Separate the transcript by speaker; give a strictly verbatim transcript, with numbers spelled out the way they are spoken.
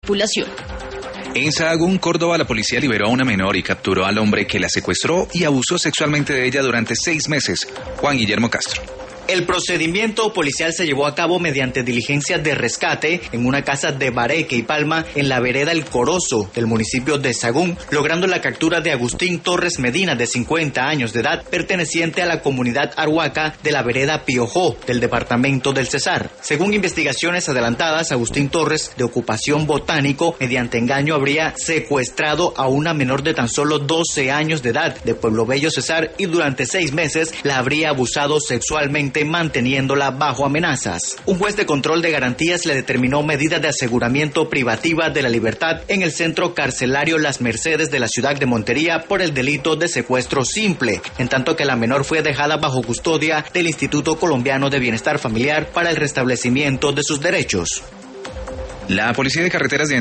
Speaker 1: Población.
Speaker 2: En Sahagún, Córdoba, la policía liberó a una menor y capturó al hombre que la secuestró y abusó sexualmente de ella durante seis meses. Juan Guillermo Castro.
Speaker 3: El procedimiento policial se llevó a cabo mediante diligencias de rescate en una casa de Bareque y Palma en la vereda El Corozo del municipio de Sahagún, logrando la captura de Agustín Torres Medina, de cincuenta años de edad, perteneciente a la comunidad Arhuaca de la vereda Piojó del departamento del Cesar. Según investigaciones adelantadas, Agustín Torres, de ocupación botánico, mediante engaño habría secuestrado a una menor de tan solo doce años de edad de Pueblo Bello, Cesar, y durante seis meses la habría abusado sexualmente, manteniéndola bajo amenazas. Un juez de control de garantías le determinó medidas de aseguramiento privativa de la libertad en el centro carcelario Las Mercedes de la ciudad de Montería por el delito de secuestro simple, en tanto que la menor fue dejada bajo custodia del Instituto Colombiano de Bienestar Familiar para el restablecimiento de sus derechos.
Speaker 2: La Policía de Carreteras de